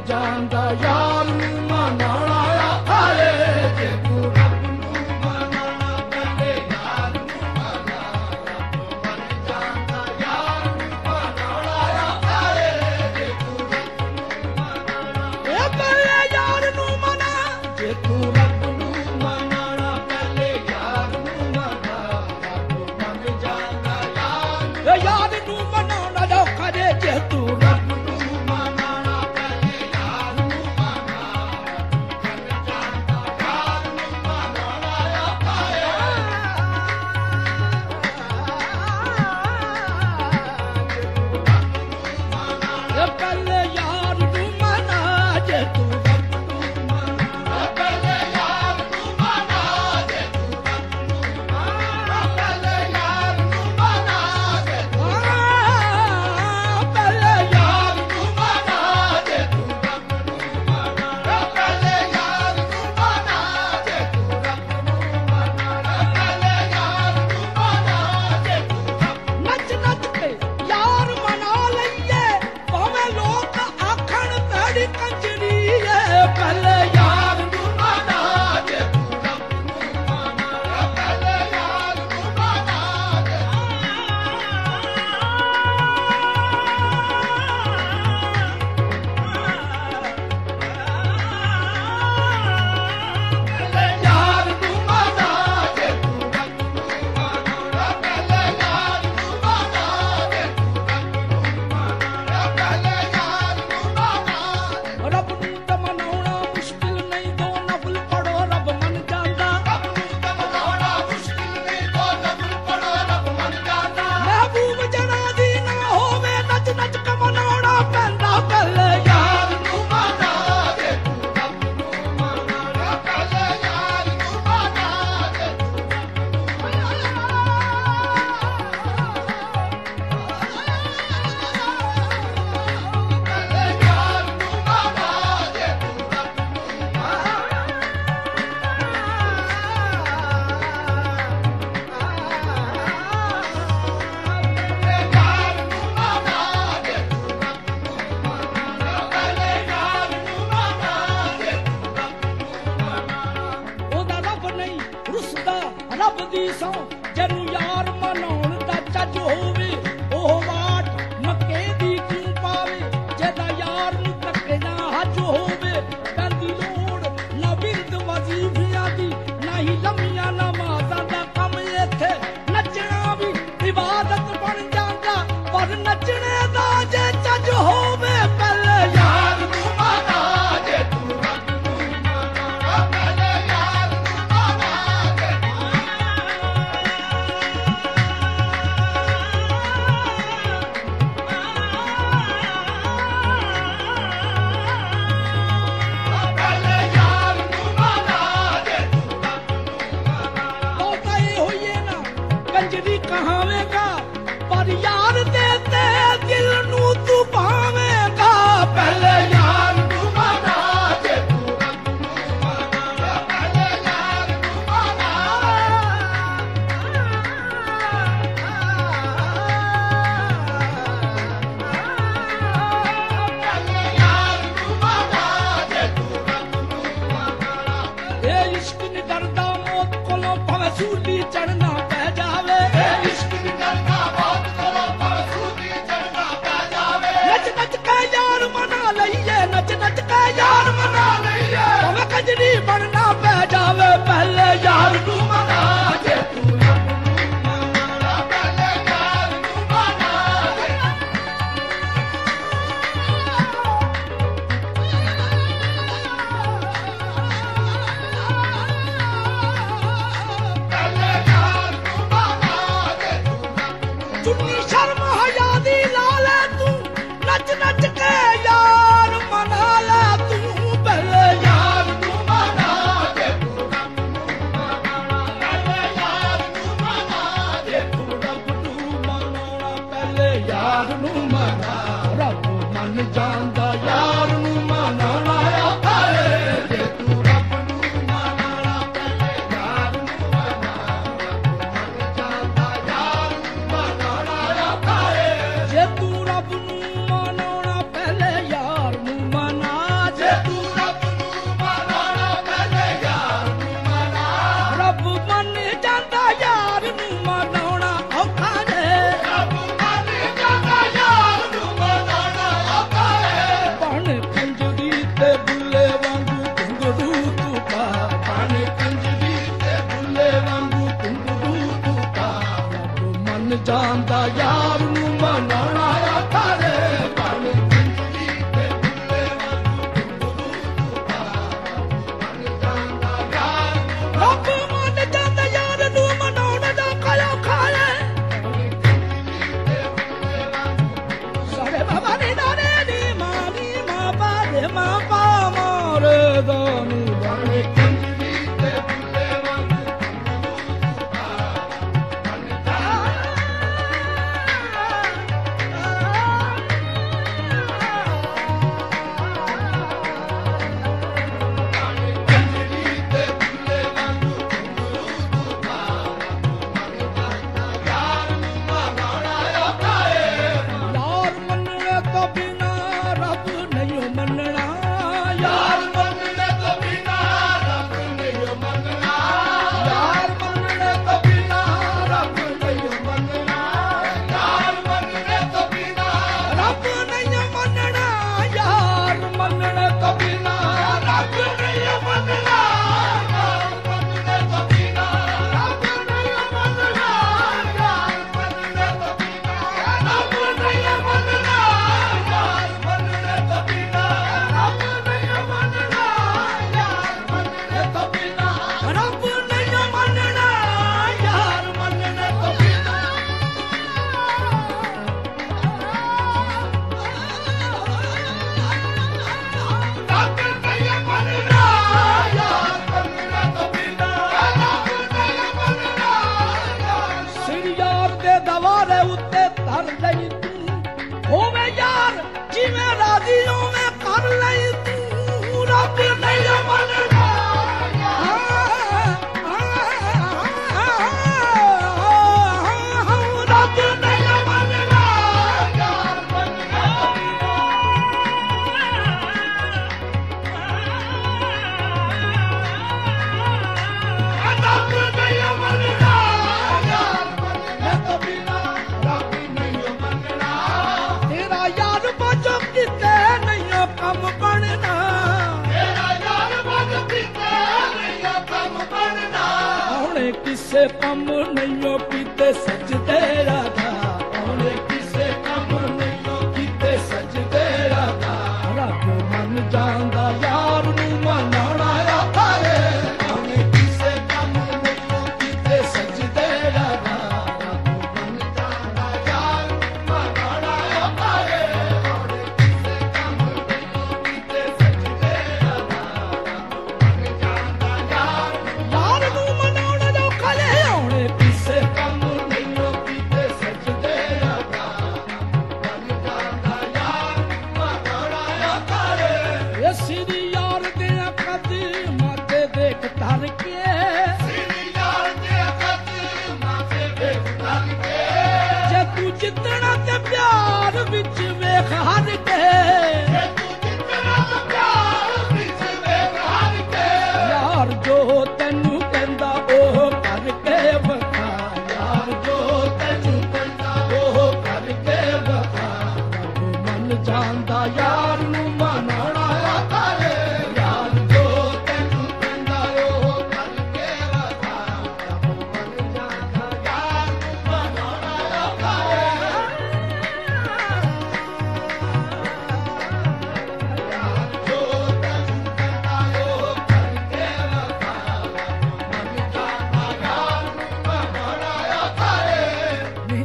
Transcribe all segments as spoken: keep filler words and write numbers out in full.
ਜਾਂਦਾ ਯਾਰ ਨੂੰ ਮਨਾਉਣਾ ਆਏ ਜੇ ਤੂੰ ਰੱਬ ਨੂੰ ਮਨਾਉਣਾ ਕਹਿੰਦੇ ਯਾਰ ਨੂੰ ਮਨਾ ਰੱਬ ਬਣ ਜਾਂਦਾ ਯਾਰ ਨੂੰ ਮਨਾਉਣਾ ਆਏ ਜੇ ਤੂੰ ਰੱਬ ਨੂੰ ਮਨਾਉਣਾ ਇਹ ਪਹਿਲੇ ਯਾਰ ਨੂੰ ਮਨਾ ਜੇ ਤੂੰ ਰੱਬ ਨੂੰ ਮਨਾਉਣਾ ਪਹਿਲੇ ਯਾਰ ਨੂੰ ਮਨਾ ਰੱਬ ਬਣ ਜਾਂਦਾ ਯਾਰ ਇਹ ਯਾਰ ਨੂੰ ਮਨਾਉਣਾ ਔਖਾ ਜੇ ਤੂੰ ਰੱਬ ਨੂੰ ਮਨਾਉਣਾ ਪਹਿਲੇ ਯਾਰ ਨੂੰ ਮਨਾ ਦੇ ਮਾਂ ਪਾ ਮਾਰੇ ਦਾਨੀ ਬਣੇ ਕੰਜਰੀ ਤੇ ਬੁੱਲੇ ਵਾਂਗੂ ਕਿਸੇ ਕੰਮ ਨਹੀਂ ਕੀਤੇ ਸਜਦੇ ਰਾਧਾ ਉਹਨੇ ਕਿਸੇ ਕੰਮ ਨਹੀਂ ਕੀਤੇ ਸਜਦੇ ਰਾਧਾ ਰੱਬ ਮਨ ਜਾਂਦਾ ਯਾਰ ਨੂੰ ਮਨਾਉਣਾ ਆਖਾ ਏ ਉਹਨੇ ਕਿਸੇ ਕੰਮ ਨਹੀਂ ਕੀਤੇ ਸਜਦੇ ਰਾਧਾ ਰੱਬ ਮਨ ਜਾਂਦਾ ਯਾਰ ਨੂੰ ਮਨਾਉਣਾ ਆਖਾ ਏ ਉਹਨੇ ਕਿਸੇ ਕੰਮ ਨਹੀਂ ਕੀਤੇ ਸਜਦੇ ਰਾਧਾ ਰੱਬ ਮਨ ਜਾਂਦਾ ਯਾਰ ਯਾਰ ਨੂੰ ਕਿਸੇ ਕੰਮ ਨਹੀਂ ਕੀਤੇ ਸਜਦੇ ਰਾਧਾ ਬਣ ਜਾਂਦਾ ਯਾਰ ਮਨਾਉਣਾ ਕਰੇ ਇਹ ਸਿਰੀ ਯਾਰ ਦੇ ਕਦਮਾਂ ਤੇ ਦੇਖ ਧਰ ਕੇ ਸਿਰੀ ਯਾਰ ਦੇ ਕਦਮਾਂ ਤੇ ਦੇਖ ਧਰ ਕੇ ਜੇ ਤੂੰ ਜਿੱਤਣਾ ਤੇ ਪਿਆਰ ਵਿੱਚ ਵੇਖ ਹਰ ਕੇ ਜੇ ਤੂੰ ਜਿੱਤਣਾ ਤੇ ਪਿਆਰ ਵਿੱਚ ਵੇਖ ਹਰ ਕੇ ਯਾਰ ਜੋ ਤੈਨੂੰ ਕਹਿੰਦਾ ਉਹ ਕਰਕੇ ਜਾਂਦਾ ਯਾਰ ਨੂੰ ਮਨਾਉਣਾ ਆਖਾ ਏ ਯਾਰ ਜੋ ਤੈਨੂੰ ਕਹਿੰਦਾ ਉਹ ਕਰਕੇ ਵਖਾ ਰੱਬ ਬਣ ਜਾਂਦਾ ਯਾਰ ਨੂੰ ਮਨਾਉਣਾ ਆਖਾ ਏ ਯਾਰ ਜੋ ਤੈਨੂੰ ਕਹਿੰਦਾ ਉਹ ਕਰਕੇ ਵਖਾ ਰੱਬ ਬਣ ਜਾਂਦਾ ਯਾਰ ਨੂੰ ਮਨਾਉਣਾ ਆਖਾ ਏ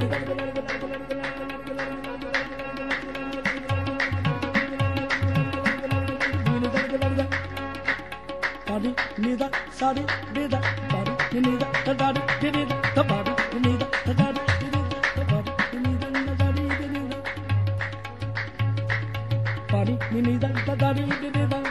Nida, sadi, nida, badi, nida, tadadi, nida, tabadi, nida, tadadi, nida, tabadi, nida, tadadi, nida, badi, nida, tadadi, nida.